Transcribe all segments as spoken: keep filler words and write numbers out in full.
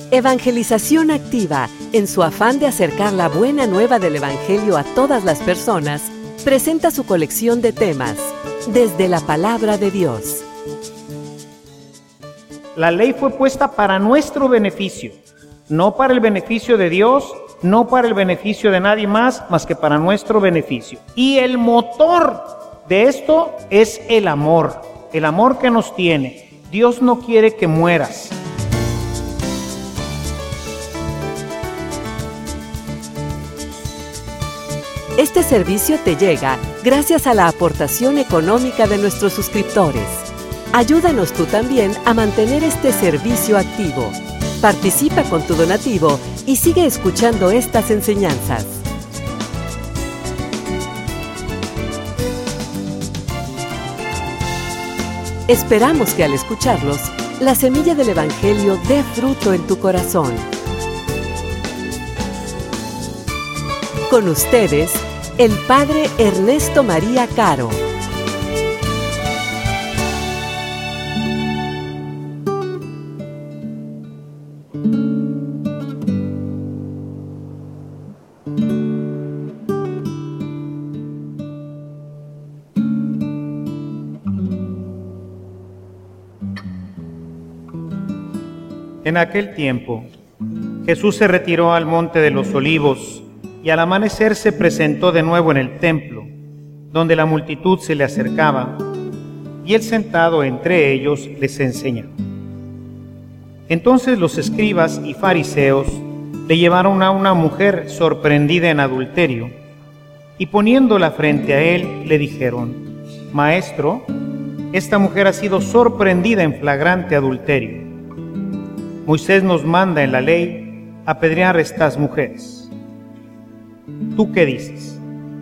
Evangelización Activa, en su afán de acercar la buena nueva del Evangelio a todas las personas, presenta su colección de temas, desde la Palabra de Dios. La ley fue puesta para nuestro beneficio, no para el beneficio de Dios, no para el beneficio de nadie más, más que para nuestro beneficio. Y el motor de esto es el amor, el amor que nos tiene. Dios no quiere que mueras. Este servicio te llega gracias a la aportación económica de nuestros suscriptores. Ayúdanos tú también a mantener este servicio activo. Participa con tu donativo y sigue escuchando estas enseñanzas. Esperamos que al escucharlos, la semilla del Evangelio dé fruto en tu corazón. Con ustedes, el Padre Ernesto María Caro. En aquel tiempo, Jesús se retiró al monte de los Olivos y al amanecer se presentó de nuevo en el templo, donde la multitud se le acercaba, y él sentado entre ellos les enseñaba. Entonces los escribas y fariseos le llevaron a una mujer sorprendida en adulterio, y poniéndola frente a él, le dijeron: Maestro, esta mujer ha sido sorprendida en flagrante adulterio. Moisés nos manda en la ley apedrear a estas mujeres. ¿Tú qué dices?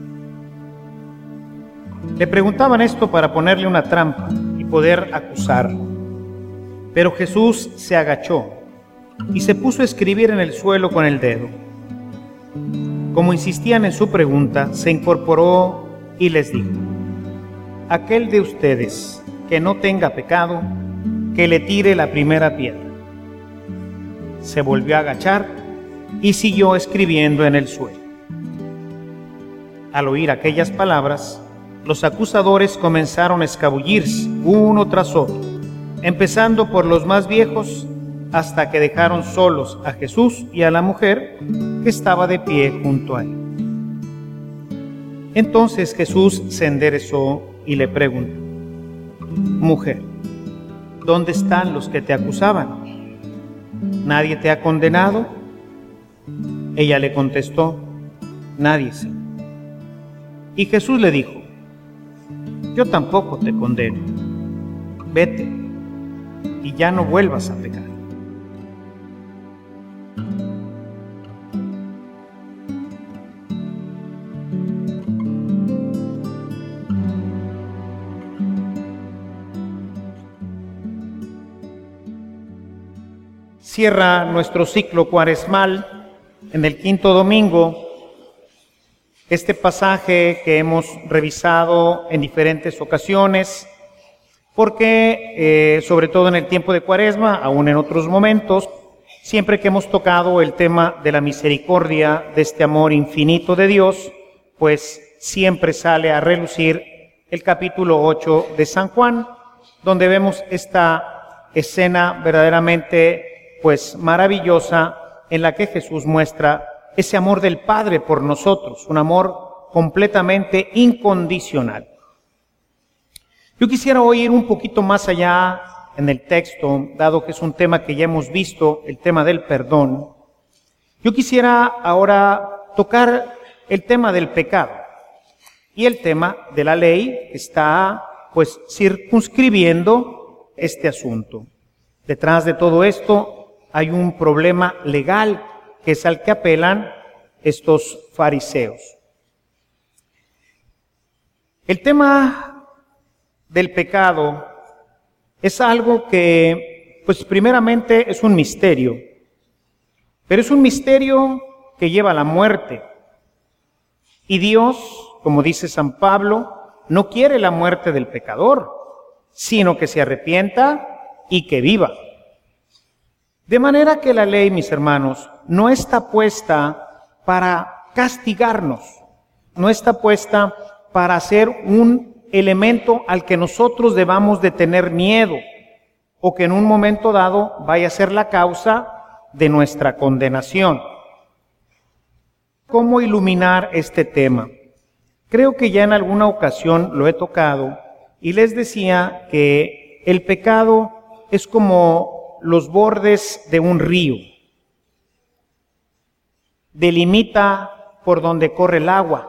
Le preguntaban esto para ponerle una trampa y poder acusarlo. Pero Jesús se agachó y se puso a escribir en el suelo con el dedo. Como insistían en su pregunta, se incorporó y les dijo: Aquel de ustedes que no tenga pecado, que le tire la primera piedra. Se volvió a agachar y siguió escribiendo en el suelo. Al oír aquellas palabras, los acusadores comenzaron a escabullirse uno tras otro, empezando por los más viejos, hasta que dejaron solos a Jesús y a la mujer que estaba de pie junto a él. Entonces Jesús se enderezó y le preguntó: Mujer, ¿dónde están los que te acusaban? ¿Nadie te ha condenado? Ella le contestó: Nadie, Señor. Y Jesús le dijo: Yo tampoco te condeno. Vete y ya no vuelvas a pecar. Cierra nuestro ciclo cuaresmal en el quinto domingo este pasaje que hemos revisado en diferentes ocasiones, porque eh, sobre todo en el tiempo de Cuaresma, aún en otros momentos, siempre que hemos tocado el tema de la misericordia, de este amor infinito de Dios, pues siempre sale a relucir el capítulo ocho de San Juan, donde vemos esta escena verdaderamente pues maravillosa en la que Jesús muestra ese amor del Padre por nosotros, un amor completamente incondicional. Yo quisiera hoy ir un poquito más allá en el texto, dado que es un tema que ya hemos visto, el tema del perdón. Yo quisiera ahora tocar el tema del pecado y el tema de la ley que está pues circunscribiendo este asunto. Detrás de todo esto hay un problema legal que es al que apelan estos fariseos. El tema del pecado es algo que, pues primeramente es un misterio, pero es un misterio que lleva a la muerte. Y Dios, como dice San Pablo, no quiere la muerte del pecador, sino que se arrepienta y que viva. De manera que la ley, mis hermanos, no está puesta para castigarnos, no está puesta para ser un elemento al que nosotros debamos de tener miedo o que en un momento dado vaya a ser la causa de nuestra condenación. ¿Cómo iluminar este tema? Creo que ya en alguna ocasión lo he tocado y les decía que el pecado es como los bordes de un río. Delimita por donde corre el agua.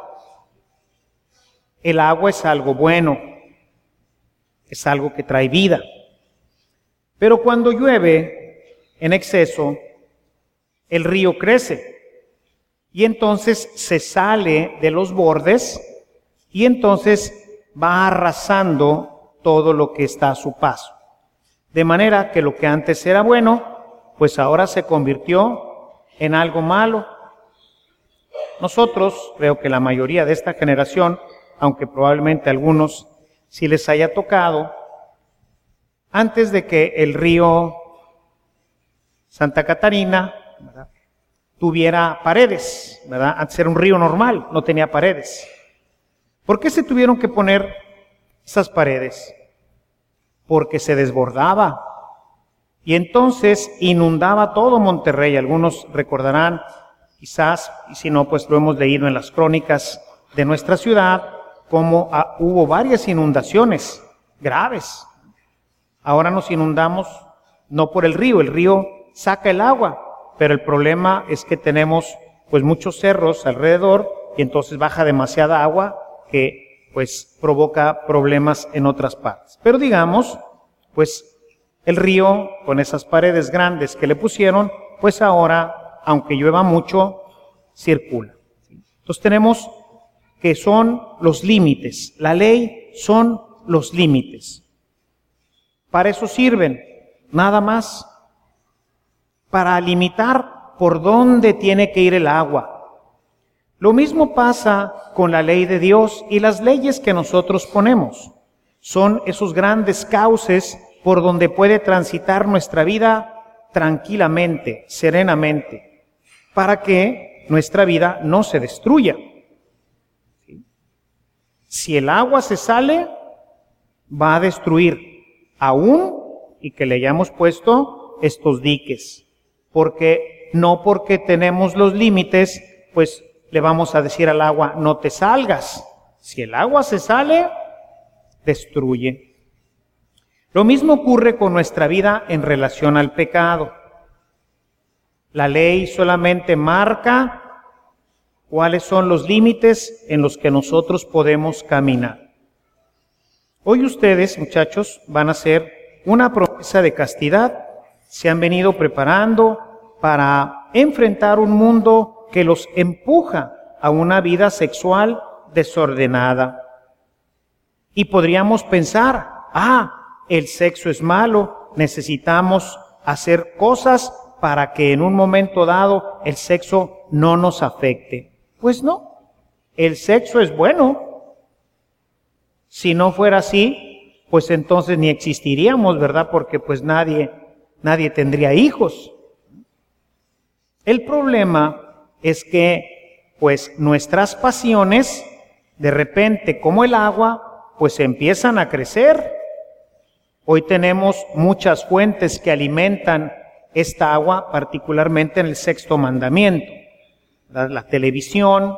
El agua es algo bueno, es algo que trae vida. Pero cuando llueve en exceso, el río crece y entonces se sale de los bordes y entonces va arrasando todo lo que está a su paso. De manera que lo que antes era bueno, pues ahora se convirtió en algo malo. Nosotros, creo que la mayoría de esta generación, aunque probablemente a algunos sí les haya tocado, antes de que el río Santa Catarina, ¿verdad?, tuviera paredes, ¿verdad? Antes era un río normal, no tenía paredes. ¿Por qué se tuvieron que poner esas paredes? Porque se desbordaba y entonces inundaba todo Monterrey. Algunos recordarán, quizás, y si no, pues lo hemos leído en las crónicas de nuestra ciudad, como ah, hubo varias inundaciones graves. Ahora nos inundamos no por el río, el río saca el agua, pero el problema es que tenemos pues muchos cerros alrededor y entonces baja demasiada agua que pues provoca problemas en otras partes. Pero digamos, pues el río con esas paredes grandes que le pusieron, pues ahora, aunque llueva mucho, circula. Entonces tenemos que son los límites, la ley son los límites. Para eso sirven, nada más, para limitar por dónde tiene que ir el agua. Lo mismo pasa con la ley de Dios y las leyes que nosotros ponemos. Son esos grandes cauces por donde puede transitar nuestra vida tranquilamente, serenamente, para que nuestra vida no se destruya. Si el agua se sale, va a destruir aún y que le hayamos puesto estos diques, porque no porque tenemos los límites, pues le vamos a decir al agua, no te salgas. Si el agua se sale, destruye. Lo mismo ocurre con nuestra vida en relación al pecado. La ley solamente marca cuáles son los límites en los que nosotros podemos caminar. Hoy ustedes, muchachos, van a hacer una promesa de castidad. Se han venido preparando para enfrentar un mundo que los empuja a una vida sexual desordenada. Y podríamos pensar, ah, el sexo es malo, necesitamos hacer cosas para que en un momento dado el sexo no nos afecte. Pues no, el sexo es bueno. Si no fuera así, pues entonces ni existiríamos, ¿verdad? Porque pues nadie, nadie tendría hijos. El problema es que, pues nuestras pasiones, de repente, como el agua, pues empiezan a crecer. Hoy tenemos muchas fuentes que alimentan esta agua, particularmente en el sexto mandamiento. ¿Verdad? La televisión,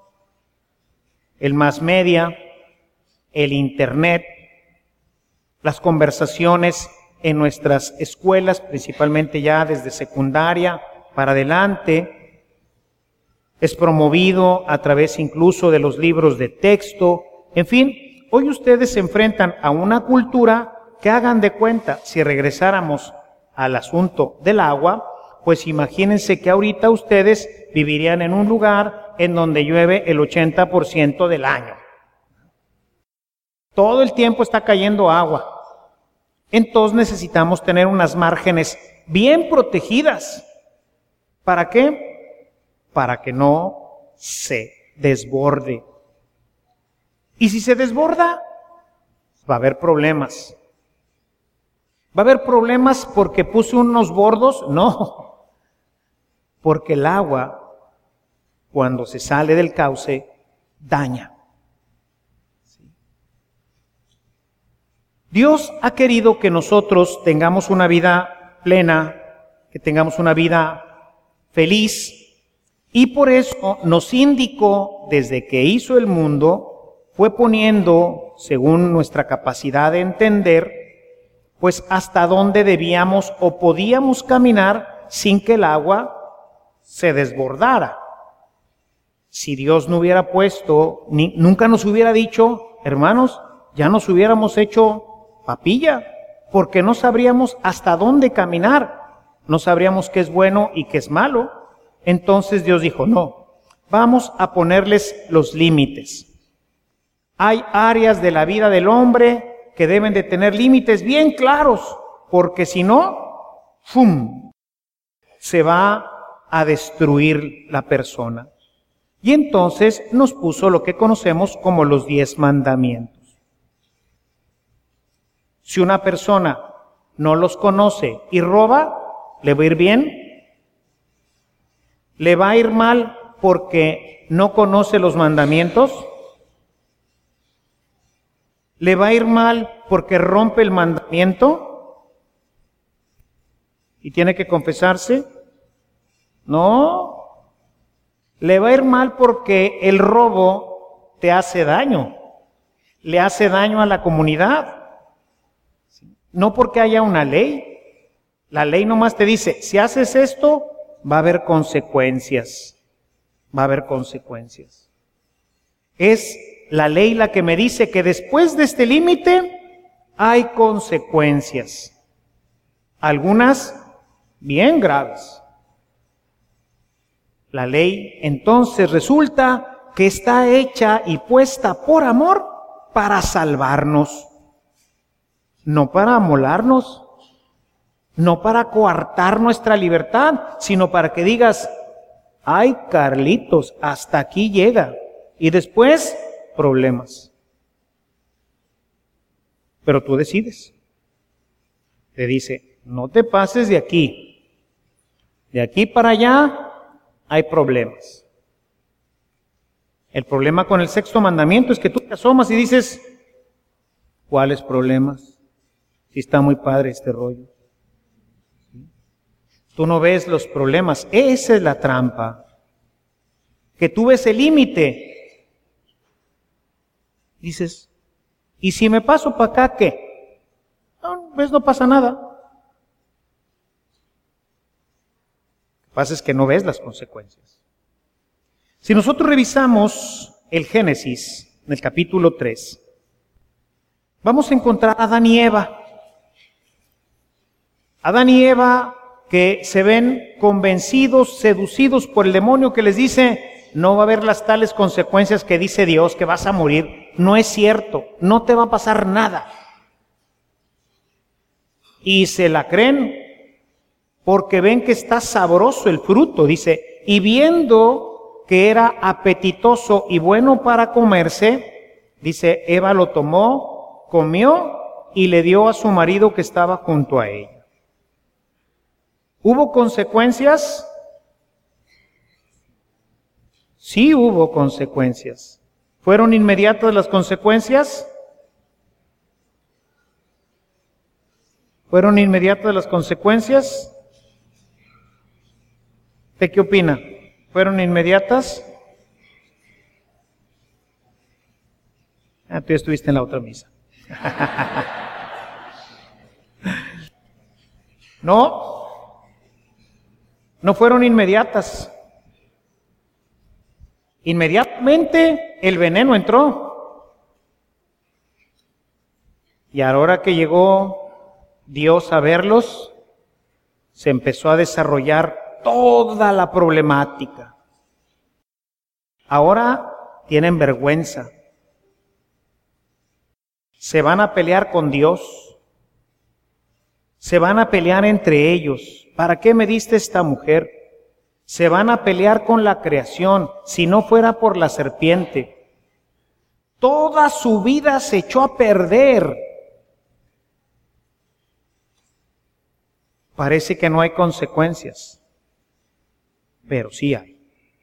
el mass media, el internet, las conversaciones en nuestras escuelas, principalmente ya desde secundaria para adelante, es promovido a través incluso de los libros de texto. En fin, hoy ustedes se enfrentan a una cultura que, hagan de cuenta, si regresáramos al asunto del agua, pues imagínense que ahorita ustedes vivirían en un lugar en donde llueve el ochenta por ciento del año. Todo el tiempo está cayendo agua. Entonces necesitamos tener unas márgenes bien protegidas. ¿Para qué? Para que no se desborde. Y si se desborda, va a haber problemas. ¿Va a haber problemas porque puse unos bordos? No, porque el agua, cuando se sale del cauce, daña. Dios ha querido que nosotros tengamos una vida plena, que tengamos una vida feliz, y por eso nos indicó, desde que hizo el mundo, fue poniendo, según nuestra capacidad de entender, pues hasta dónde debíamos o podíamos caminar sin que el agua se desbordara. Si Dios no hubiera puesto, ni, nunca nos hubiera dicho, hermanos, ya nos hubiéramos hecho papilla, porque no sabríamos hasta dónde caminar, no sabríamos qué es bueno y qué es malo. Entonces Dios dijo, no, vamos a ponerles los límites. Hay áreas de la vida del hombre que deben de tener límites bien claros, porque si no, ¡fum!, se va a destruir la persona. Y entonces nos puso lo que conocemos como los diez mandamientos. Si una persona no los conoce y roba, ¿le va a ir bien? ¿Le va a ir mal porque no conoce los mandamientos? ¿Le va a ir mal porque rompe el mandamiento y tiene que confesarse? No. Le va a ir mal porque el robo te hace daño, le hace daño a la comunidad. No porque haya una ley. La ley nomás te dice, si haces esto, va a haber consecuencias. Va a haber consecuencias. Es la ley la que me dice que después de este límite hay consecuencias. Algunas bien graves. La ley entonces resulta que está hecha y puesta por amor para salvarnos. No para amolarnos, no para coartar nuestra libertad, sino para que digas, ay Carlitos, hasta aquí llega. Y después, problemas. Pero tú decides. Te dice, no te pases de aquí. De aquí para allá hay problemas. El problema con el sexto mandamiento es que tú te asomas y dices, ¿cuáles problemas? Si está muy padre este rollo. Tú no ves los problemas. Esa es la trampa. Que tú ves el límite. Dices, ¿y si me paso para acá qué? No, ves, no pasa nada. Lo que pasa es que no ves las consecuencias. Si nosotros revisamos el Génesis, en el capítulo tres, vamos a encontrar a Adán y Eva. Adán y Eva que se ven convencidos, seducidos por el demonio que les dice, no va a haber las tales consecuencias que dice Dios, que vas a morir. No es cierto, no te va a pasar nada. Y se la creen porque ven que está sabroso el fruto, dice, y viendo que era apetitoso y bueno para comerse, dice, Eva lo tomó, comió y le dio a su marido que estaba junto a ella. ¿Hubo consecuencias? Sí hubo consecuencias. ¿Fueron inmediatas las consecuencias? ¿Fueron inmediatas las consecuencias? ¿Usted qué opina? ¿Fueron inmediatas? Ah, tú ya estuviste en la otra misa. No. No fueron inmediatas. Inmediatamente el veneno entró. Y ahora que llegó Dios a verlos, se empezó a desarrollar toda la problemática. Ahora tienen vergüenza. Se van a pelear con Dios. Se van a pelear entre ellos. ¿Para qué me diste esta mujer? Se van a pelear con la creación, si no fuera por la serpiente. Toda su vida se echó a perder. parece que no hay consecuencias, pero sí hay.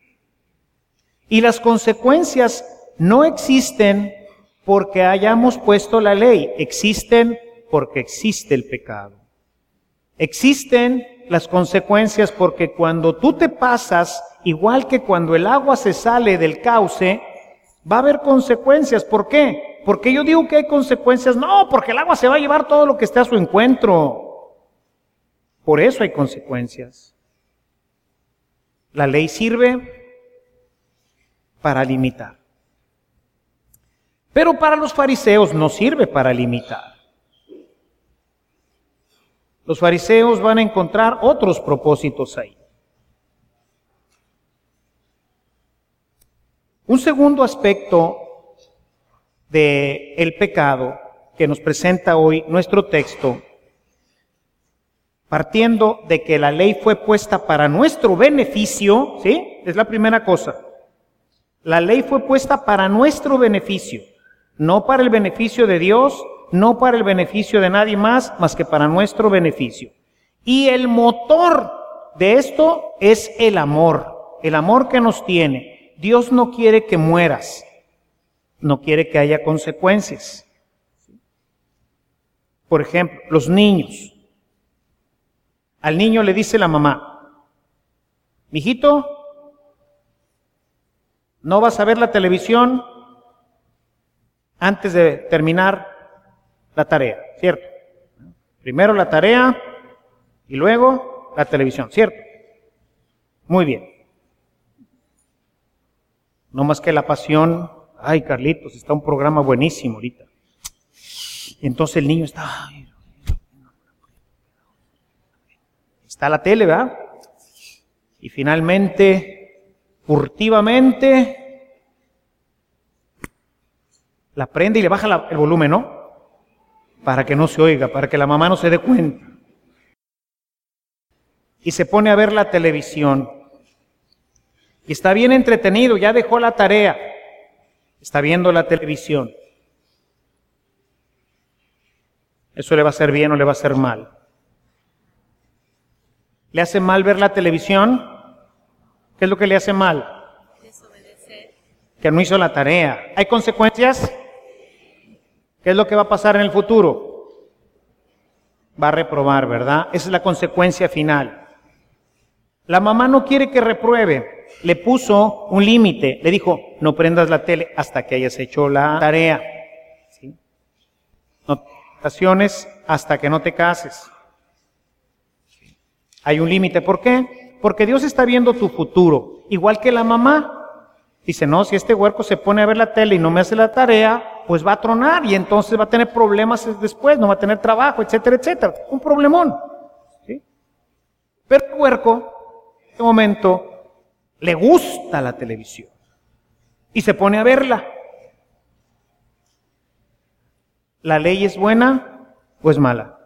Y las consecuencias no existen porque hayamos puesto la ley, existen porque existe el pecado. Existen las consecuencias porque cuando tú te pasas, igual que cuando el agua se sale del cauce, va a haber consecuencias. ¿Por qué? Porque yo digo que hay consecuencias. No, porque el agua se va a llevar todo lo que esté a su encuentro. Por eso hay consecuencias. La ley sirve para limitar. Pero para los fariseos no sirve para limitar. Los fariseos van a encontrar otros propósitos ahí. Un segundo aspecto del pecado que nos presenta hoy nuestro texto, partiendo de que la ley fue puesta para nuestro beneficio, ¿sí? Es la primera cosa. La ley fue puesta para nuestro beneficio, no para el beneficio de Dios, no para el beneficio de nadie más, más que para nuestro beneficio. Y el motor de esto es el amor, el amor que nos tiene. Dios no quiere que mueras, no quiere que haya consecuencias. Por ejemplo, los niños. Al niño le dice la mamá, mijito, no vas a ver la televisión antes de terminar la tarea, ¿cierto? Primero la tarea y luego la televisión, ¿cierto? Muy bien. No más que la pasión, ay Carlitos, está un programa buenísimo ahorita. Y entonces el niño está, ay, está la tele, ¿verdad? Y finalmente, furtivamente, la prende y le baja la, el volumen, ¿no? Para que no se oiga, para que la mamá no se dé cuenta. Y se pone a ver la televisión. Y está bien entretenido, ya dejó la tarea. Está viendo la televisión. ¿Eso le va a hacer bien o le va a hacer mal? ¿Le hace mal ver la televisión? ¿Qué es lo que le hace mal? Desobedecer. Que no hizo la tarea. ¿Hay consecuencias? ¿Qué es lo que va a pasar en el futuro? Va a reprobar, ¿verdad? Esa es la consecuencia final. La mamá no quiere que repruebe. Le puso un límite. Le dijo, no prendas la tele hasta que hayas hecho la tarea. ¿Sí? No ocasiones hasta que no te cases. Hay un límite. ¿Por qué? Porque Dios está viendo tu futuro. Igual que la mamá. Dice, no, si este huerco se pone a ver la tele y no me hace la tarea, pues va a tronar y entonces va a tener problemas después, no va a tener trabajo, etcétera, etcétera. Un problemón. ¿Sí? Pero el huerco, en este momento, le gusta la televisión y se pone a verla. ¿La ley es buena o es mala?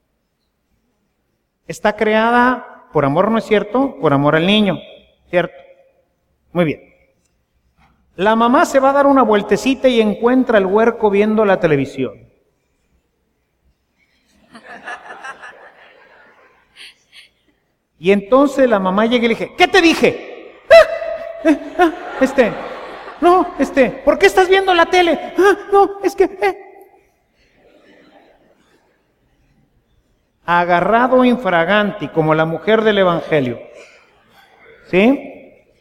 Está creada por amor, ¿no es cierto? Por amor al niño, ¿cierto? Muy bien. La mamá se va a dar una vueltecita y encuentra al huerco viendo la televisión. Y entonces la mamá llega y le dice, ¿qué te dije? Ah, eh, ah, este, no, este, ¿por qué estás viendo la tele? Ah, no, es que... Eh. Agarrado infraganti, como la mujer del Evangelio. ¿Sí?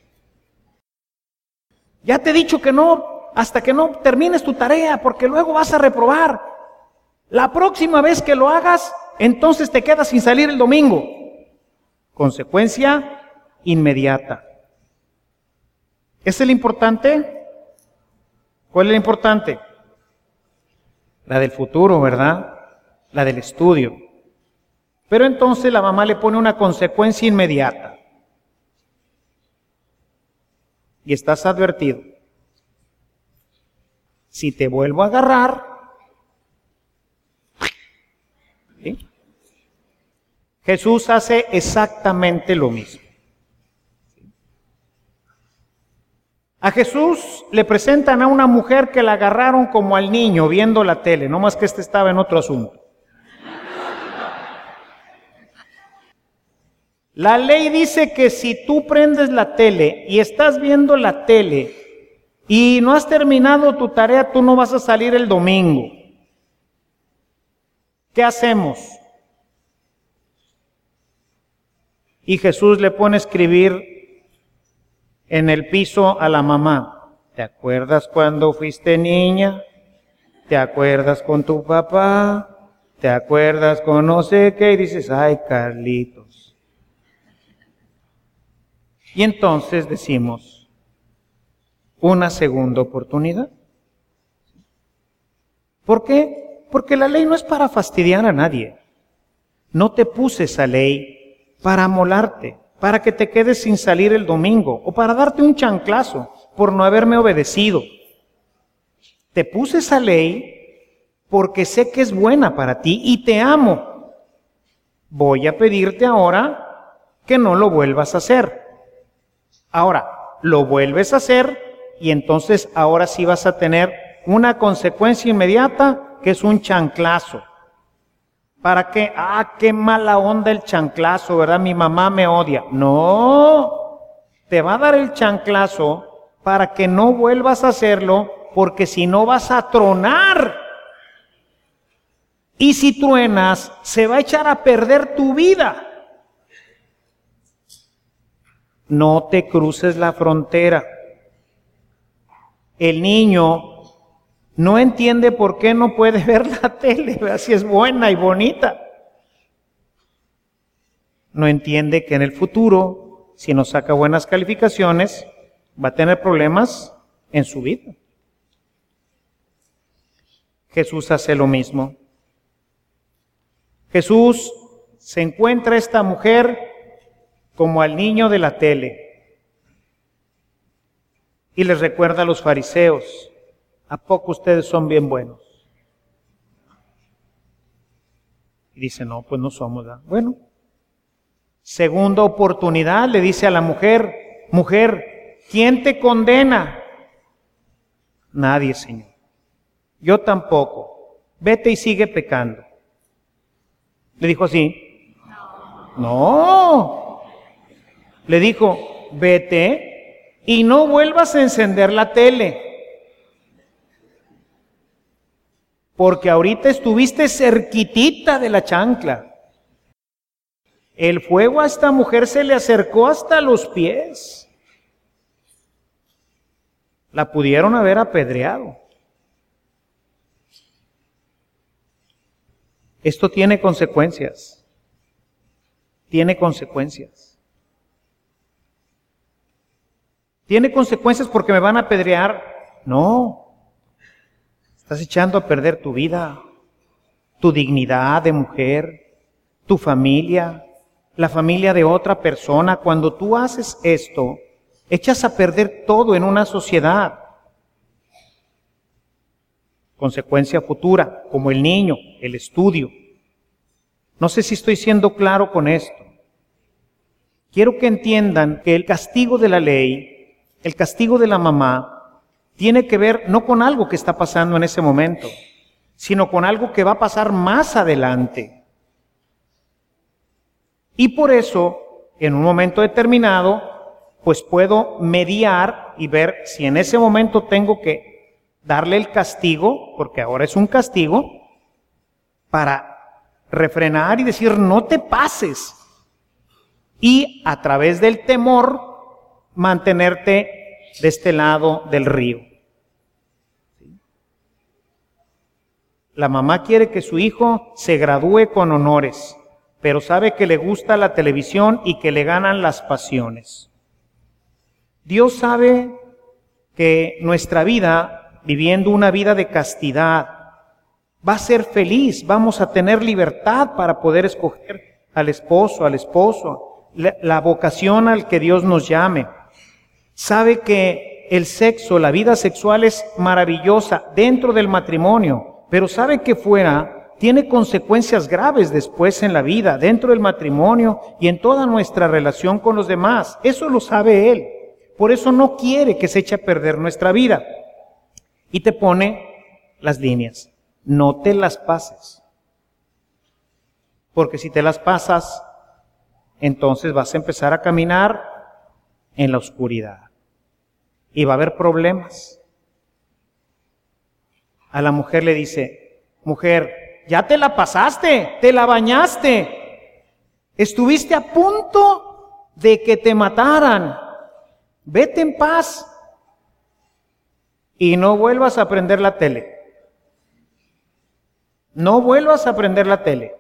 Ya te he dicho que no, hasta que no termines tu tarea, porque luego vas a reprobar. La próxima vez que lo hagas, entonces te quedas sin salir el domingo. Consecuencia inmediata. ¿Esa es la importante? ¿Cuál es la importante? La del futuro, ¿verdad? La del estudio. Pero entonces la mamá le pone una consecuencia inmediata. Y estás advertido. Si te vuelvo a agarrar, ¿sí? Jesús hace exactamente lo mismo. A Jesús le presentan a una mujer que la agarraron como al niño viendo la tele, no más que este estaba en otro asunto. La ley dice que si tú prendes la tele y estás viendo la tele y no has terminado tu tarea, tú no vas a salir el domingo. ¿Qué hacemos? Y Jesús le pone a escribir en el piso a la mamá. ¿Te acuerdas cuando fuiste niña? ¿Te acuerdas con tu papá? ¿Te acuerdas con no sé qué? Y dices, ay, Carlitos. Y entonces decimos, una segunda oportunidad. ¿Por qué? Porque la ley no es para fastidiar a nadie. No te puse esa ley para amolarte, para que te quedes sin salir el domingo o para darte un chanclazo por no haberme obedecido. Te puse esa ley porque sé que es buena para ti y te amo. Voy a pedirte ahora que no lo vuelvas a hacer. Ahora, lo vuelves a hacer y entonces ahora sí vas a tener una consecuencia inmediata que es un chanclazo. ¿Para qué? Ah, qué mala onda el chanclazo, ¿verdad? Mi mamá me odia. No, te va a dar el chanclazo para que no vuelvas a hacerlo, porque si no vas a tronar. Y si truenas, se va a echar a perder tu vida. No te cruces la frontera. El niño no entiende por qué no puede ver la tele, ¿verdad? Si es buena y bonita. No entiende que en el futuro, si no saca buenas calificaciones, va a tener problemas en su vida. Jesús hace lo mismo. Jesús se encuentra a esta mujer como al niño de la tele y les recuerda a los fariseos, ¿a poco ustedes son bien buenos? Y dice, no, pues no somos, ¿verdad? Bueno, segunda oportunidad le dice a la mujer, mujer, ¿quién te condena? Nadie, Señor. Yo tampoco. Vete y sigue pecando. Le dijo así. No. No. Le dijo, vete y no vuelvas a encender la tele. Porque ahorita estuviste cerquitita de la chancla. El fuego a esta mujer se le acercó hasta los pies. La pudieron haber apedreado. Esto tiene consecuencias. Tiene consecuencias. ¿Tiene consecuencias porque me van a apedrear? No. Estás echando a perder tu vida, tu dignidad de mujer, tu familia, la familia de otra persona. Cuando tú haces esto, echas a perder todo en una sociedad. Consecuencia futura, como el niño, el estudio. No sé si estoy siendo claro con esto. Quiero que entiendan que el castigo de la ley, el castigo de la mamá, tiene que ver no con algo que está pasando en ese momento, sino con algo que va a pasar más adelante. Y por eso, en un momento determinado, pues puedo mediar y ver si en ese momento tengo que darle el castigo, porque ahora es un castigo, para refrenar y decir, no te pases. Y a través del temor, mantenerte de este lado del río. La mamá quiere que su hijo se gradúe con honores, pero sabe que le gusta la televisión y que le ganan las pasiones. Dios sabe que nuestra vida, viviendo una vida de castidad, va a ser feliz, vamos a tener libertad para poder escoger al esposo, al esposo, la, la vocación al que Dios nos llame. Sabe que el sexo, la vida sexual es maravillosa dentro del matrimonio, pero sabe que fuera tiene consecuencias graves después en la vida, dentro del matrimonio y en toda nuestra relación con los demás. Eso lo sabe Él. Por eso no quiere que se eche a perder nuestra vida. Y te pone las líneas. No te las pases. Porque si te las pasas, entonces vas a empezar a caminar en la oscuridad y va a haber problemas. A la mujer le dice, mujer, ya te la pasaste, te la bañaste, estuviste a punto de que te mataran, vete en paz y no vuelvas a prender la tele. No vuelvas a prender la tele,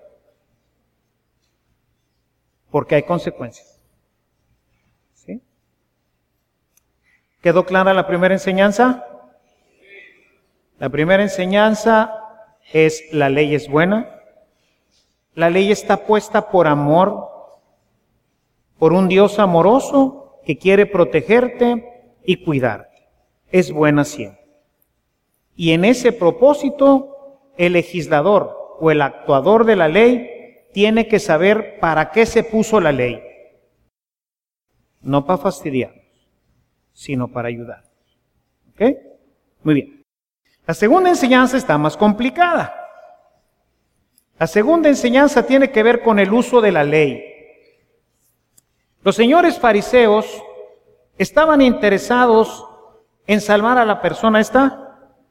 porque hay consecuencias. ¿Sí? ¿Quedó clara la primera enseñanza? La primera enseñanza es: la ley es buena. La ley está puesta por amor, por un Dios amoroso que quiere protegerte y cuidarte. Es buena siempre. Y en ese propósito, el legislador o el actuador de la ley tiene que saber para qué se puso la ley. No para fastidiarnos, sino para ayudar. ¿Ok? Muy bien. La segunda enseñanza está más complicada. La segunda enseñanza tiene que ver con el uso de la ley. Los señores fariseos estaban interesados en salvar a la persona esta.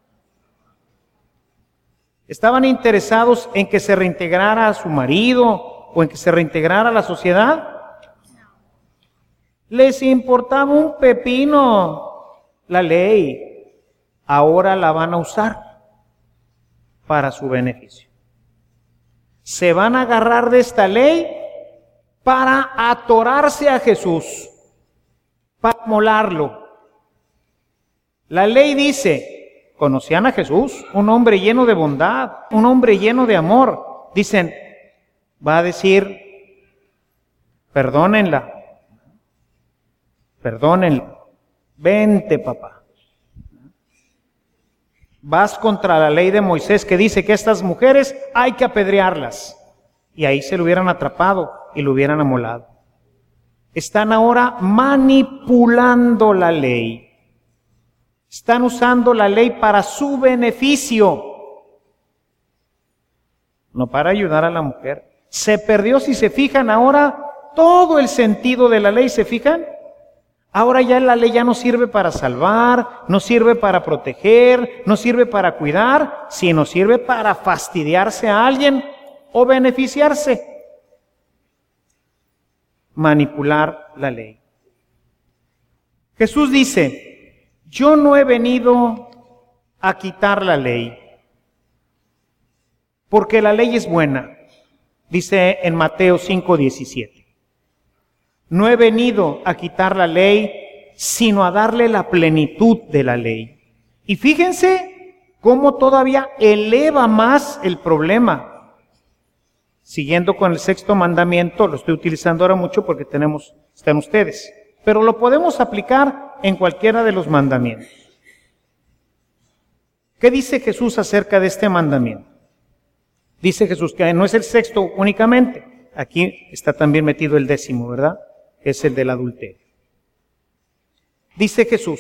¿Estaban interesados en que se reintegrara a su marido o en que se reintegrara a la sociedad? Les importaba un pepino la ley. Ahora la van a usar para su beneficio. Se van a agarrar de esta ley para atorarse a Jesús, para molarlo. La ley dice... Conocían a Jesús, un hombre lleno de bondad, un hombre lleno de amor. Dicen, va a decir, perdónenla, perdónenla, vente papá. Vas contra la ley de Moisés que dice que estas mujeres hay que apedrearlas. Y ahí se lo hubieran atrapado y lo hubieran amolado. Están ahora manipulando la ley. Están usando la ley para su beneficio, no para ayudar a la mujer. Se perdió, si se fijan, ahora todo el sentido de la ley, ¿se fijan? Ahora ya la ley ya no sirve para salvar, no sirve para proteger, no sirve para cuidar, sino sirve para fastidiarse a alguien o beneficiarse. Manipular la ley. Jesús dice, yo no he venido a quitar la ley, porque la ley es buena, dice en Mateo cinco diecisiete. No he venido a quitar la ley, sino a darle la plenitud de la ley. Y fíjense cómo todavía eleva más el problema. Siguiendo con el sexto mandamiento, lo estoy utilizando ahora mucho porque tenemos, están ustedes, pero lo podemos aplicar en cualquiera de los mandamientos. ¿Qué dice Jesús acerca de este mandamiento? Dice Jesús que no es el sexto únicamente. Aquí está también metido el décimo, ¿verdad? Es el del adulterio. Dice Jesús,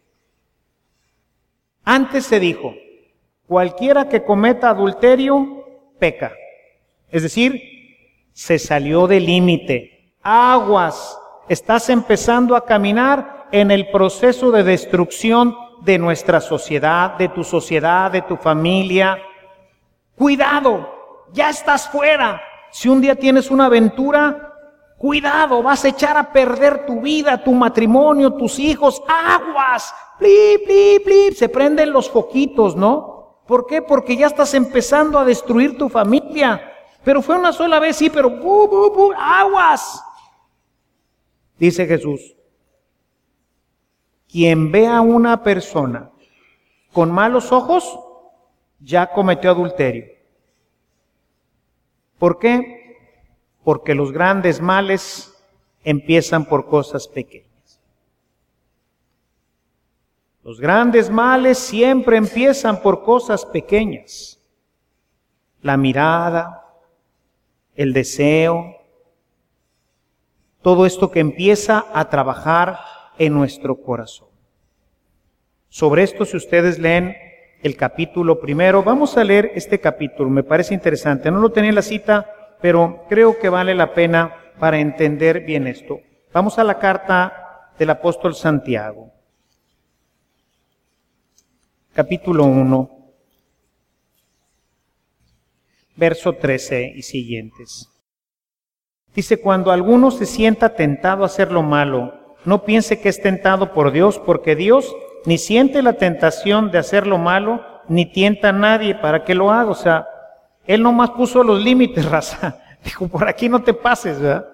antes se dijo, cualquiera que cometa adulterio, peca. Es decir, se salió del límite. Aguas, estás empezando a caminar en el proceso de destrucción de nuestra sociedad, de tu sociedad, de tu familia. Cuidado, ya estás fuera. Si un día tienes una aventura, cuidado, vas a echar a perder tu vida, tu matrimonio, tus hijos. Aguas, plip, plip, plip, se prenden los foquitos, ¿no? ¿Por qué? Porque ya estás empezando a destruir tu familia. Pero fue una sola vez, sí, pero bu, bu, bu, aguas. Dice Jesús, quien ve a una persona con malos ojos, ya cometió adulterio. ¿Por qué? Porque los grandes males empiezan por cosas pequeñas. Los grandes males siempre empiezan por cosas pequeñas. La mirada, el deseo, todo esto que empieza a trabajar en nuestro corazón. Sobre esto, si ustedes leen el capítulo primero, vamos a leer este capítulo, me parece interesante. No lo tenía en la cita, pero creo que vale la pena para entender bien esto. Vamos a la carta del apóstol Santiago, capítulo uno, verso trece y siguientes. Dice, cuando alguno se sienta tentado a hacer lo malo, no piense que es tentado por Dios, porque Dios ni siente la tentación de hacer lo malo, ni tienta a nadie para que lo haga. O sea, Él nomás puso los límites, raza. Dijo, por aquí no te pases, ¿verdad?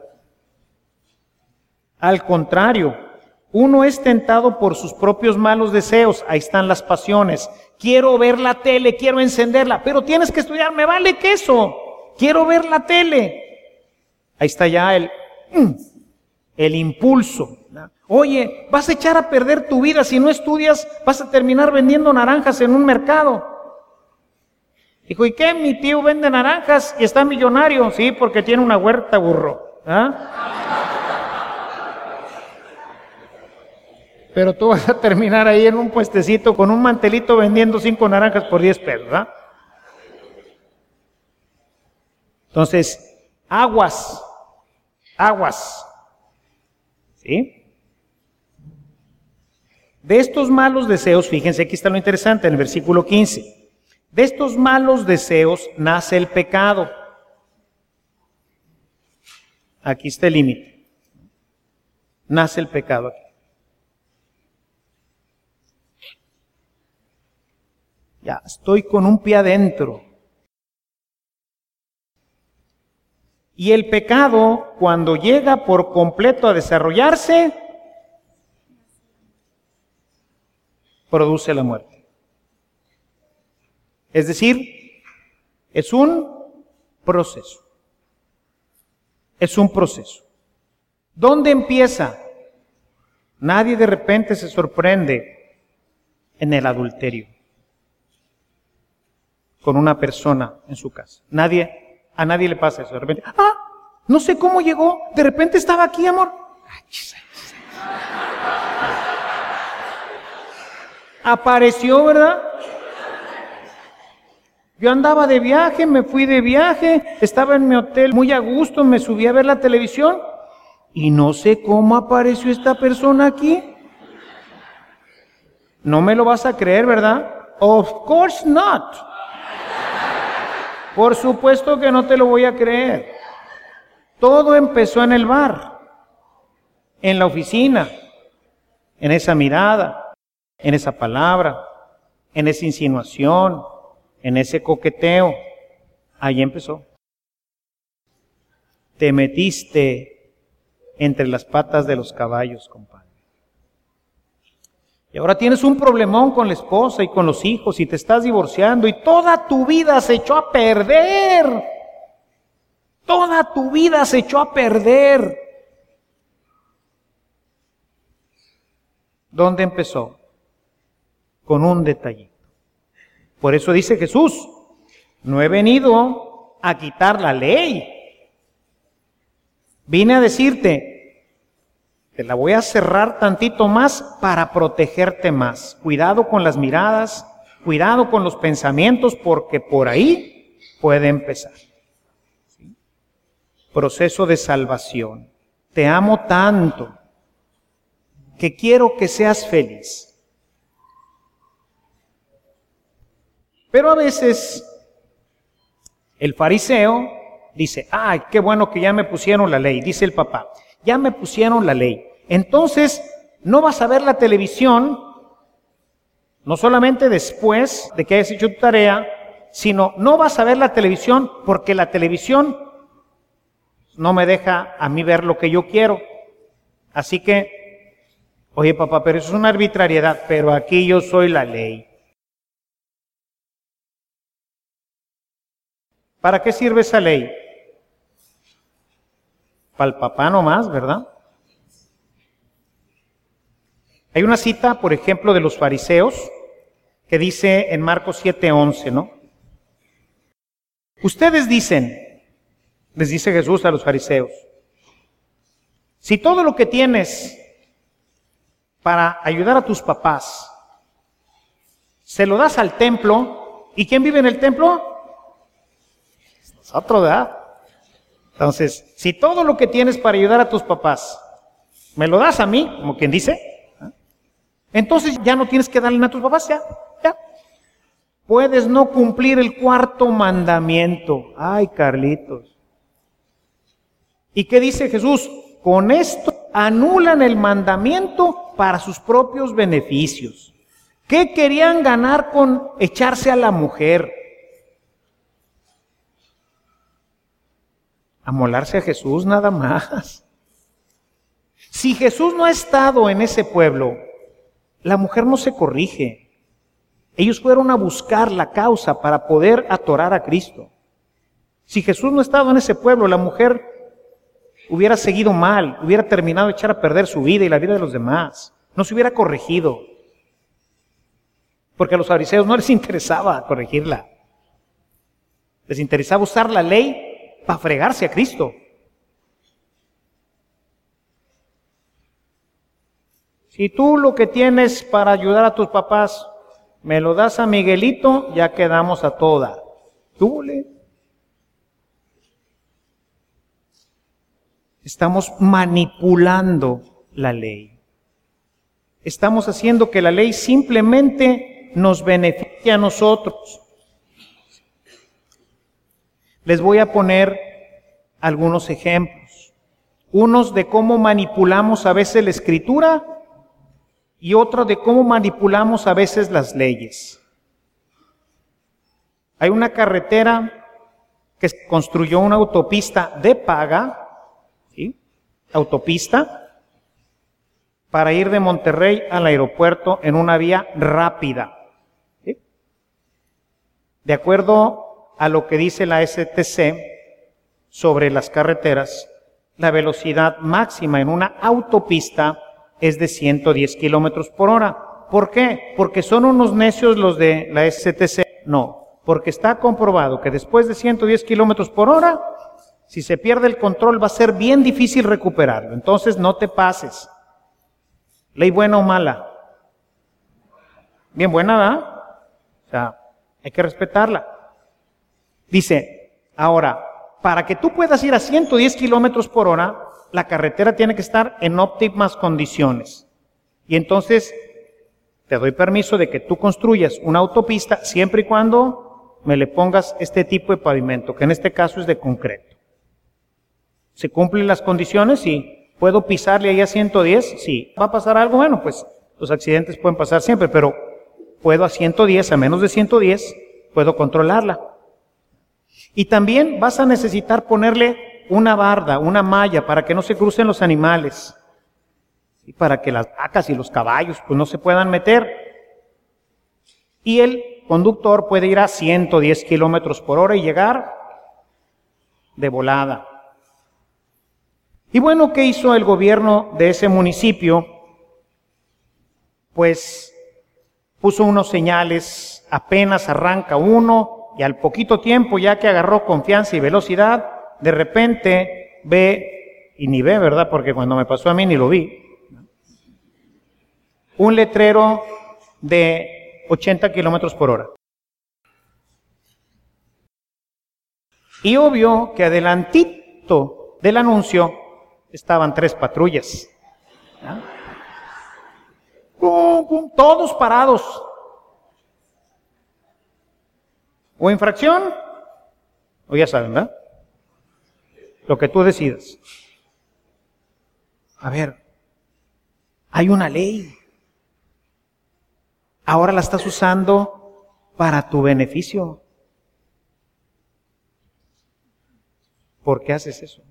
Al contrario, uno es tentado por sus propios malos deseos. Ahí están las pasiones. Quiero ver la tele, quiero encenderla, pero tienes que estudiar, me vale queso. Quiero ver la tele. Ahí está ya el, el impulso. Oye, vas a echar a perder tu vida si no estudias, vas a terminar vendiendo naranjas en un mercado. Dijo, ¿y qué? Mi tío vende naranjas y está millonario. Sí, porque tiene una huerta, burro. ¿Ah? Pero tú vas a terminar ahí en un puestecito con un mantelito vendiendo cinco naranjas por diez pesos, ¿verdad? Entonces, aguas, aguas, ¿sí? De estos malos deseos, fíjense, aquí está lo interesante en el versículo quince. De estos malos deseos nace el pecado. Aquí está el límite. Nace el pecado aquí. Ya, estoy con un pie adentro. Y el pecado, cuando llega por completo a desarrollarse, produce la muerte. Es decir, es un proceso. Es un proceso. ¿Dónde empieza? Nadie de repente se sorprende en el adulterio con una persona en su casa. Nadie, a nadie le pasa eso. De repente, ah, no sé cómo llegó, de repente estaba aquí, amor. Apareció, ¿verdad? Yo andaba de viaje, me fui de viaje, estaba en mi hotel muy a gusto, me subí a ver la televisión y no sé cómo apareció esta persona aquí. No me lo vas a creer, ¿verdad? Of course not. Por supuesto que no te lo voy a creer. Todo empezó en el bar, en la oficina, en esa mirada, en esa palabra, en esa insinuación, en ese coqueteo. Ahí empezó. Te metiste entre las patas de los caballos, compadre. Y ahora tienes un problemón con la esposa y con los hijos y te estás divorciando y toda tu vida se echó a perder. Toda tu vida se echó a perder. ¿Dónde empezó? Con un detallito. Por eso dice Jesús, no he venido a quitar la ley. Vine a decirte, te la voy a cerrar tantito más para protegerte más. Cuidado con las miradas, cuidado con los pensamientos, porque por ahí puede empezar. ¿Sí? Proceso de salvación. Te amo tanto que quiero que seas feliz. Pero a veces el fariseo dice, ay, qué bueno que ya me pusieron la ley, dice el papá, ya me pusieron la ley. Entonces, no vas a ver la televisión, no solamente después de que hayas hecho tu tarea, sino no vas a ver la televisión porque la televisión no me deja a mí ver lo que yo quiero. Así que, oye papá, pero eso es una arbitrariedad, pero aquí yo soy la ley. ¿Para qué sirve esa ley? Para el papá nomás, ¿verdad? Hay una cita, por ejemplo, de los fariseos, que dice en Marcos siete once, ¿no? Ustedes dicen, les dice Jesús a los fariseos, si todo lo que tienes para ayudar a tus papás, se lo das al templo, ¿y quién vive en el templo? Nosotros, ¿verdad? Entonces, si todo lo que tienes para ayudar a tus papás me lo das a mí, como quien dice, entonces ya no tienes que darle a tus papás, ya, ya. Puedes no cumplir el cuarto mandamiento. Ay, Carlitos. ¿Y qué dice Jesús? Con esto anulan el mandamiento para sus propios beneficios. ¿Qué querían ganar con echarse a la mujer? Amolarse a Jesús nada más. Si Jesús no ha estado en ese pueblo, la mujer no se corrige. Ellos fueron a buscar la causa para poder atorar a Cristo. Si Jesús no ha estado en ese pueblo, la mujer hubiera seguido mal, hubiera terminado de echar a perder su vida y la vida de los demás. No se hubiera corregido. Porque a los fariseos no les interesaba corregirla. Les interesaba usar la ley para fregarse a Cristo. Si tú lo que tienes para ayudar a tus papás me lo das a Miguelito, ya quedamos a toda. ¿Túbole? Estamos manipulando la ley. Estamos haciendo que la ley simplemente nos beneficie a nosotros. Les voy a poner algunos ejemplos. Unos de cómo manipulamos a veces la escritura y otros de cómo manipulamos a veces las leyes. Hay una carretera que construyó una autopista de paga, ¿sí? Autopista, para ir de Monterrey al aeropuerto en una vía rápida. ¿Sí? De acuerdo a lo que dice la S T C sobre las carreteras, la velocidad máxima en una autopista es de ciento diez kilómetros por hora. ¿Por qué? ¿Porque son unos necios los de la S T C? No, porque está comprobado que después de ciento diez kilómetros por hora, si se pierde el control va a ser bien difícil recuperarlo. Entonces no te pases. ¿Ley buena o mala? Bien buena, ¿verdad? O sea, hay que respetarla. Dice, ahora, para que tú puedas ir a ciento diez kilómetros por hora, la carretera tiene que estar en óptimas condiciones. Y entonces te doy permiso de que tú construyas una autopista siempre y cuando me le pongas este tipo de pavimento, que en este caso es de concreto. ¿Se cumplen las condiciones? Sí. ¿Puedo pisarle ahí a ciento diez? Sí. ¿Va a pasar algo? Bueno, pues los accidentes pueden pasar siempre, pero puedo a ciento diez, a menos de ciento diez, puedo controlarla. Y también vas a necesitar ponerle una barda, una malla, para que no se crucen los animales, y para que las vacas y los caballos pues no se puedan meter. Y el conductor puede ir a ciento diez kilómetros por hora y llegar de volada. Y bueno, ¿qué hizo el gobierno de ese municipio? Pues puso unos señales, apenas arranca uno, y al poquito tiempo, ya que agarró confianza y velocidad, de repente ve, y ni ve, ¿verdad? Porque cuando me pasó a mí ni lo vi, un letrero de ochenta kilómetros por hora. Y obvio que adelantito del anuncio estaban tres patrullas. ¿Ya? ¡Pum, pum! Todos parados. O infracción, o ya saben, ¿verdad? Lo que tú decidas. A ver, hay una ley. Ahora la estás usando para tu beneficio. ¿Por qué haces eso?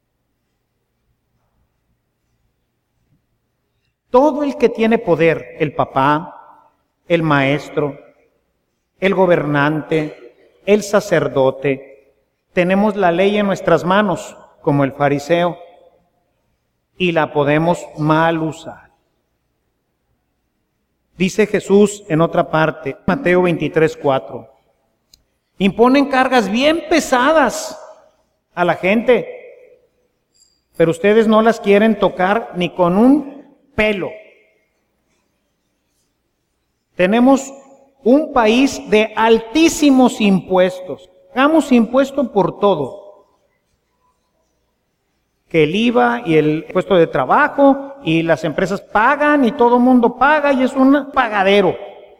Todo el que tiene poder, el papá, el maestro, el gobernante, el sacerdote, tenemos la ley en nuestras manos, como el fariseo, y la podemos mal usar. Dice Jesús en otra parte, Mateo veintitrés, cuatro, imponen cargas bien pesadas a la gente, pero ustedes no las quieren tocar ni con un pelo. Tenemos un país de altísimos impuestos. Pagamos impuesto por todo. que el I V A y el puesto de trabajo y las empresas pagan y todo el mundo paga y es un pagadero.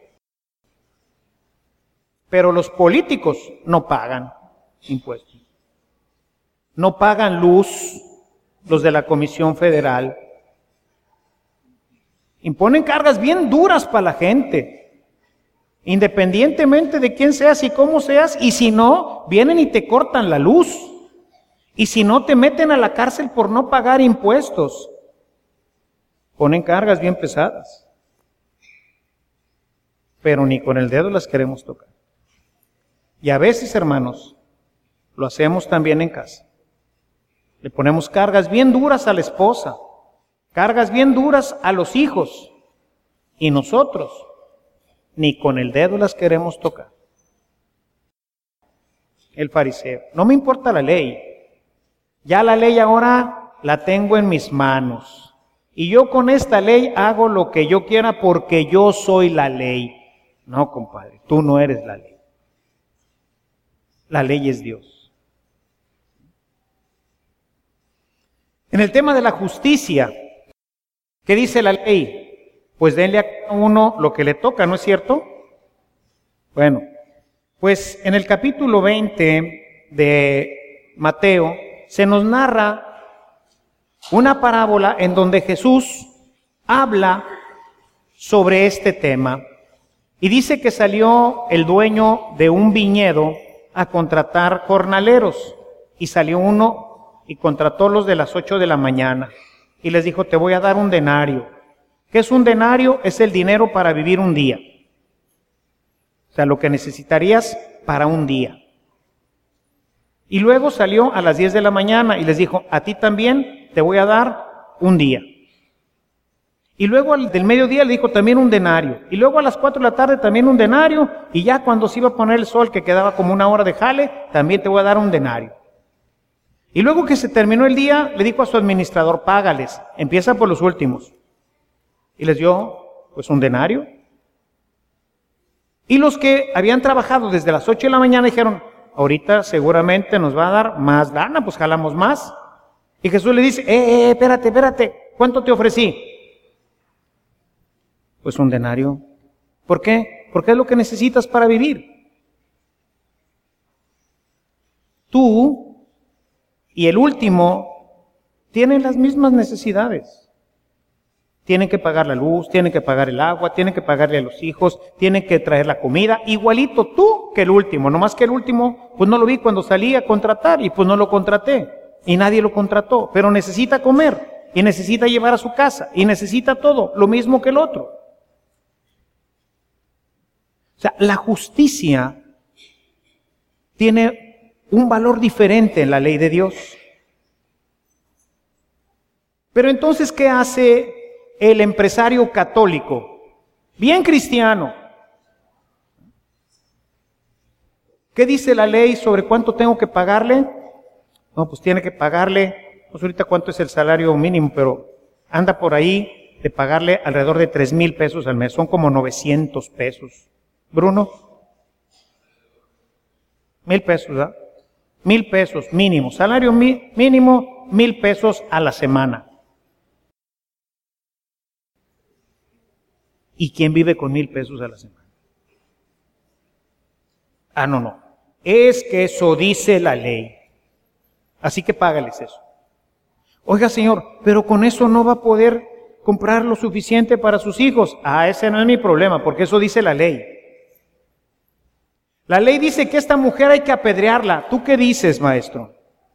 Pero los políticos no pagan impuestos. No pagan luz los de la Comisión Federal. Imponen cargas bien duras para la gente, independientemente de quién seas y cómo seas, y si no, vienen y te cortan la luz. Y si no, te meten a la cárcel por no pagar impuestos. Ponen cargas bien pesadas. Pero ni con el dedo las queremos tocar. Y a veces, hermanos, lo hacemos también en casa. Le ponemos cargas bien duras a la esposa, cargas bien duras a los hijos, y nosotros ni con el dedo las queremos tocar. El fariseo, no me importa la ley, ya la ley ahora la tengo en mis manos, y yo con esta ley hago lo que yo quiera porque yo soy la ley. No, compadre, tú no eres la ley. La ley es Dios. En el tema de la justicia, ¿qué dice la ley? Pues denle a cada uno lo que le toca, ¿no es cierto? Bueno, pues en el capítulo veinte de Mateo se nos narra una parábola en donde Jesús habla sobre este tema. Y dice que salió el dueño de un viñedo a contratar jornaleros, y salió uno y contrató los de las ocho de la mañana, y les dijo, te voy a dar un denario. ¿Qué es un denario? Es el dinero para vivir un día. O sea, lo que necesitarías para un día. Y luego salió a las diez de la mañana y les dijo, a ti también te voy a dar un día. Y luego al del mediodía le dijo también un denario. Y luego a las cuatro de la tarde también un denario. Y ya cuando se iba a poner el sol, que quedaba como una hora de jale, también te voy a dar un denario. Y luego que se terminó el día, le dijo a su administrador, págales, empieza por los últimos. Y les dio, pues, un denario. Y los que habían trabajado desde las ocho de la mañana dijeron, ahorita seguramente nos va a dar más lana, pues jalamos más. Y Jesús le dice, eh, eh, espérate, espérate, ¿cuánto te ofrecí? Pues un denario. ¿Por qué? Porque es lo que necesitas para vivir. Tú y el último tienen las mismas necesidades. Tienen que pagar la luz, tienen que pagar el agua, tienen que pagarle a los hijos, tienen que traer la comida, igualito tú que el último, nomás que el último, pues no lo vi cuando salí a contratar y pues no lo contraté y nadie lo contrató, pero necesita comer y necesita llevar a su casa y necesita todo, lo mismo que el otro. O sea, la justicia tiene un valor diferente en la ley de Dios. Pero entonces, ¿qué hace el empresario católico? Bien cristiano. ¿Qué dice la ley sobre cuánto tengo que pagarle? No, pues tiene que pagarle, pues ahorita cuánto es el salario mínimo, pero anda por ahí de pagarle alrededor de tres mil pesos al mes, son como novecientos pesos. Bruno, mil pesos, ¿verdad? Mil pesos mínimo, salario mi, mínimo, mil pesos a la semana. ¿Y quién vive con mil pesos a la semana? Ah, no, no. Es que eso dice la ley. Así que págales eso. Oiga, señor, pero con eso no va a poder comprar lo suficiente para sus hijos. Ah, ese no es mi problema, porque eso dice la ley. La ley dice que esta mujer hay que apedrearla. ¿Tú qué dices, maestro?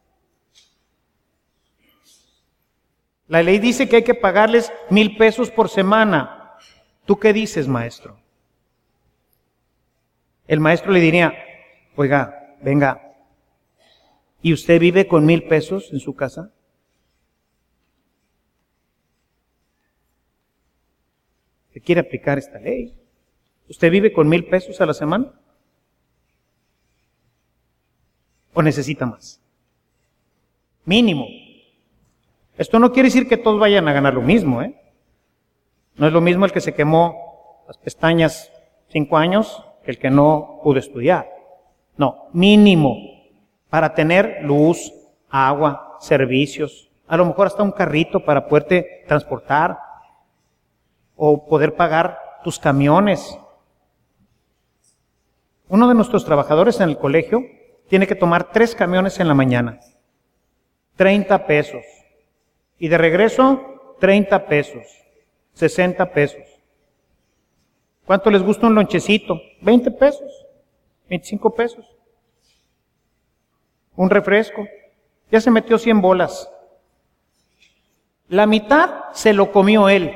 La ley dice que hay que pagarles mil pesos por semana. ¿Tú qué dices, maestro? El maestro le diría, oiga, venga, ¿y usted vive con mil pesos en su casa? ¿Se quiere aplicar esta ley? ¿Usted vive con mil pesos a la semana? ¿O necesita más? Mínimo. Esto no quiere decir que todos vayan a ganar lo mismo, ¿eh? No es lo mismo el que se quemó las pestañas cinco años que el que no pudo estudiar. No, mínimo para tener luz, agua, servicios, a lo mejor hasta un carrito para poderte transportar o poder pagar tus camiones. Uno de nuestros trabajadores en el colegio tiene que tomar tres camiones en la mañana, treinta pesos, y de regreso treinta pesos, sesenta pesos. ¿Cuánto les gusta un lonchecito? veinte pesos, veinticinco pesos. Un refresco, ya se metió cien bolas. La mitad se lo comió él.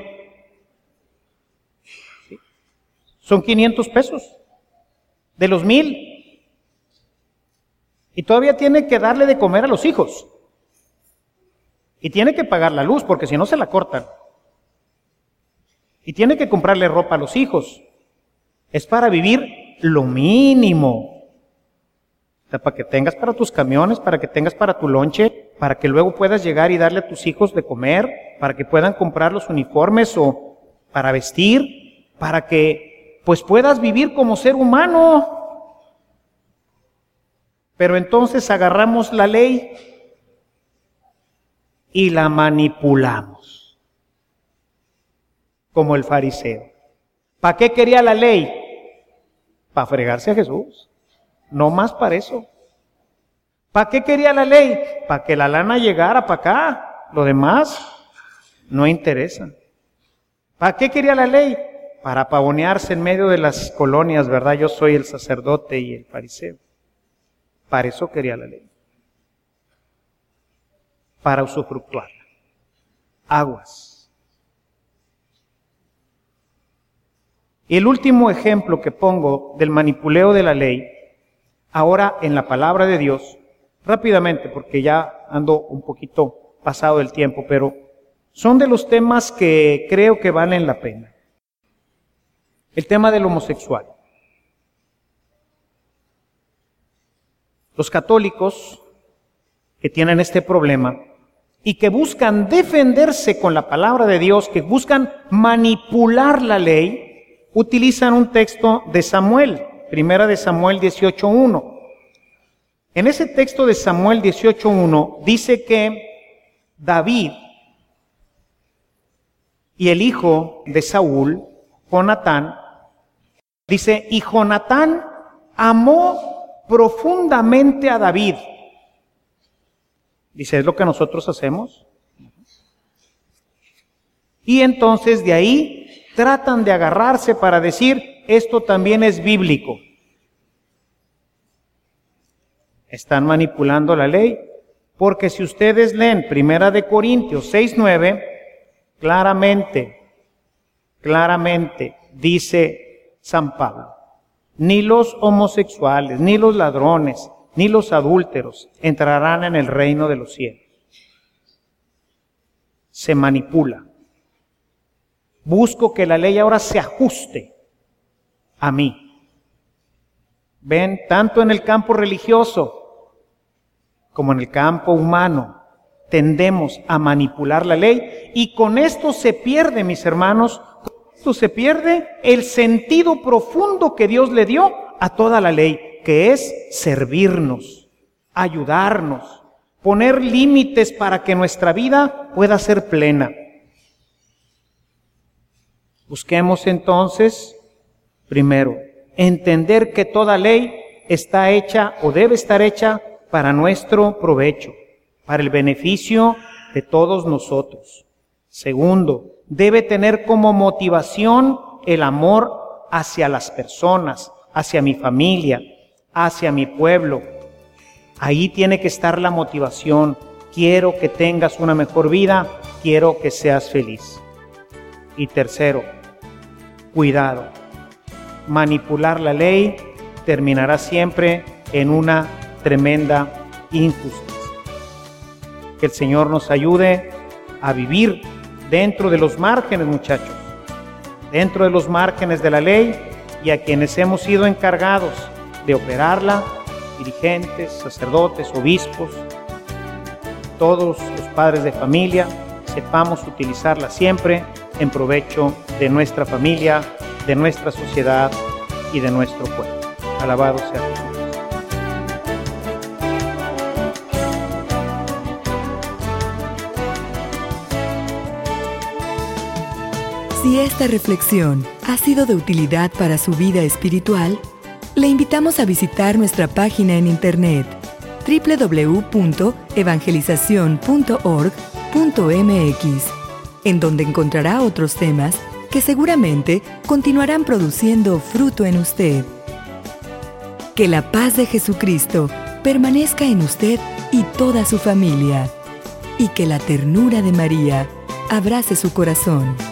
¿Sí? Son quinientos pesos de los mil. Y todavía tiene que darle de comer a los hijos. Y tiene que pagar la luz, porque si no se la cortan. Y tiene que comprarle ropa a los hijos. Es para vivir lo mínimo. O sea, para que tengas para tus camiones, para que tengas para tu lonche, para que luego puedas llegar y darle a tus hijos de comer, para que puedan comprar los uniformes o para vestir, para que pues puedas vivir como ser humano. Pero entonces agarramos la ley y la manipulamos, como el fariseo. ¿Para qué quería la ley? Para fregarse a Jesús. No más para eso. ¿Para qué quería la ley? Para que la lana llegara para acá. Lo demás no interesa. ¿Para qué quería la ley? Para pavonearse en medio de las colonias, ¿verdad? Yo soy el sacerdote y el fariseo. Para eso quería la ley. Para usufructuarla. Aguas. Y el último ejemplo que pongo del manipuleo de la ley, ahora en la palabra de Dios, rápidamente, porque ya ando un poquito pasado el tiempo, pero son de los temas que creo que valen la pena. El tema del homosexual. Los católicos que tienen este problema y que buscan defenderse con la palabra de Dios, que buscan manipular la ley, utilizan un texto de Samuel, primera de Samuel dieciocho uno. En ese texto de Samuel dieciocho uno dice que David y el hijo de Saúl, Jonatán, dice, y Jonatán amó profundamente a David. Dice, ¿es lo que nosotros hacemos? Y entonces de ahí tratan de agarrarse para decir, esto también es bíblico. Están manipulando la ley, porque si ustedes leen Primera de Corintios seis nueve, claramente, claramente dice San Pablo, ni los homosexuales, ni los ladrones, ni los adúlteros entrarán en el reino de los cielos. Se manipula. Busco que la ley ahora se ajuste a mí. Ven, tanto en el campo religioso como en el campo humano, tendemos a manipular la ley y con esto se pierde, mis hermanos, con esto se pierde el sentido profundo que Dios le dio a toda la ley, que es servirnos, ayudarnos, poner límites para que nuestra vida pueda ser plena. Busquemos entonces, primero, entender que toda ley está hecha o debe estar hecha para nuestro provecho, para el beneficio de todos nosotros. Segundo, debe tener como motivación el amor hacia las personas, hacia mi familia, hacia mi pueblo. Ahí tiene que estar la motivación. Quiero que tengas una mejor vida, quiero que seas feliz. Y tercero, cuidado. Manipular la ley terminará siempre en una tremenda injusticia. Que el Señor nos ayude a vivir dentro de los márgenes, muchachos, dentro de los márgenes de la ley, y a quienes hemos sido encargados de operarla, dirigentes, sacerdotes, obispos, todos los padres de familia, sepamos utilizarla siempre en provecho de nuestra familia, de nuestra sociedad y de nuestro pueblo. Alabado sea Jesús. Si esta reflexión ha sido de utilidad para su vida espiritual, le invitamos a visitar nuestra página en internet doble u doble u doble u punto evangelización punto org punto m x, en donde encontrará otros temas que seguramente continuarán produciendo fruto en usted. Que la paz de Jesucristo permanezca en usted y toda su familia, y que la ternura de María abrace su corazón.